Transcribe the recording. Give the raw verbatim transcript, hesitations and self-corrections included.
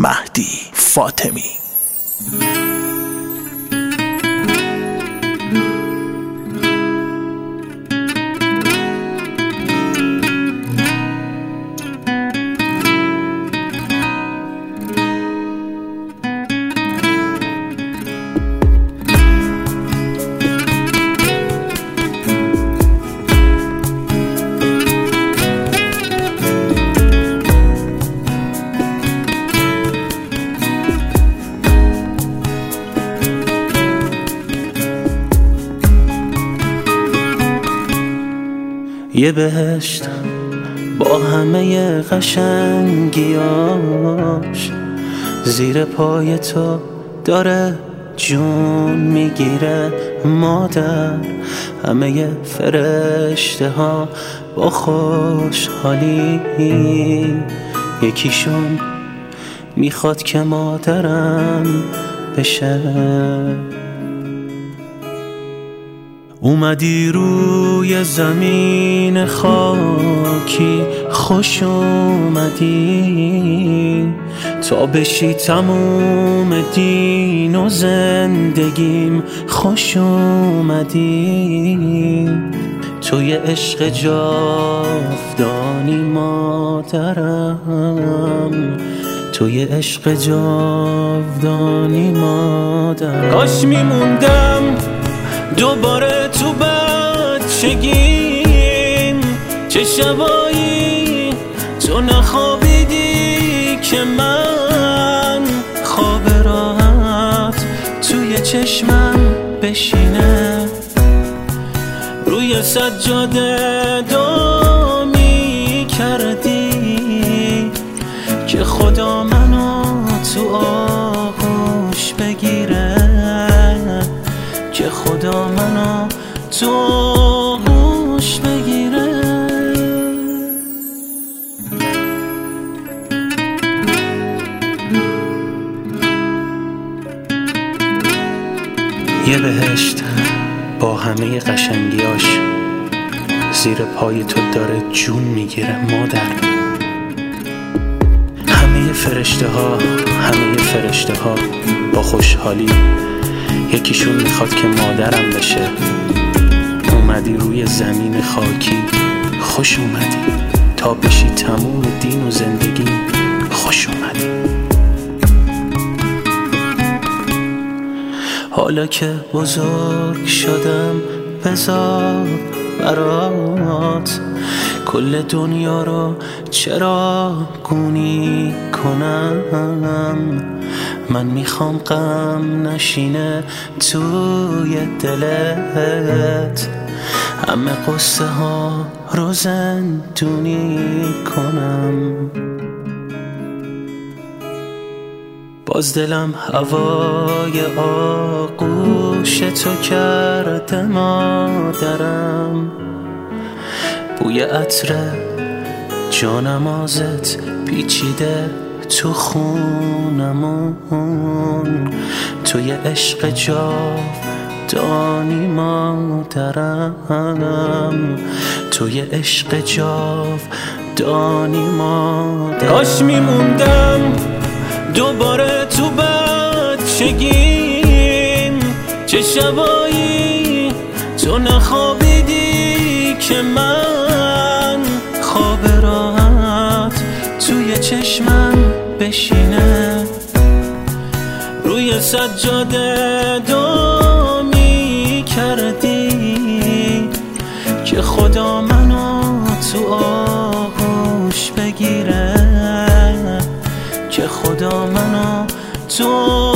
مهدی فاطمی. یه بهشت با همه قشنگیاش، زیر پای تو داره جون میگیره مادر. همه فرشته ها با خوشحالی، یکیشون میخواد که مادرم بشه. اومدی روی زمین خاکی، خوش اومدی تا بشی تموم دین و زندگیم. خوش اومدی توی عشق جاودانی مادرم، توی عشق جاودانی مادرم. کاش میموندم دوباره تو بچگیم، چه شبایی تو نخوابیدی که من خواب راحت توی چشمم بشینه. روی سجاده دعا می کردی که خدا منو تو آغوش بگیره، که خدا منو تو آغوش بگیره. یه بهشت با همه قشنگیاش، زیر پای تو داره جون میگیره مادر. همه فرشته ها همه فرشته ها با خوشحالی، یکیشون میخواد که مادرم بشه. اومدی روی زمین خاکی، خوش اومدی تا بشی تموم دین و زندگی. خوش اومدی. حالا که بزرگ شدم بذار برات کل دنیا رو چراغونی کنم. من میخوام غم نشینه توی دلت، همه قصه ها رو زندونی کنم. باز دلم هوای آغوش تو کرده مادرم، بوی عطر جانمازت پیچیده تو خونمون. توی عشق جاودانی مادرم، توی عشق جاودانی مادرم. کاش میموندم دوباره تو بچگیم، چه شبایی تو نخوابیدی که من خواب راحت توی چشمم بشینه. روی سجاده دعا می کردی که خدا منو تو آغوش بگیره، که خدا منو تو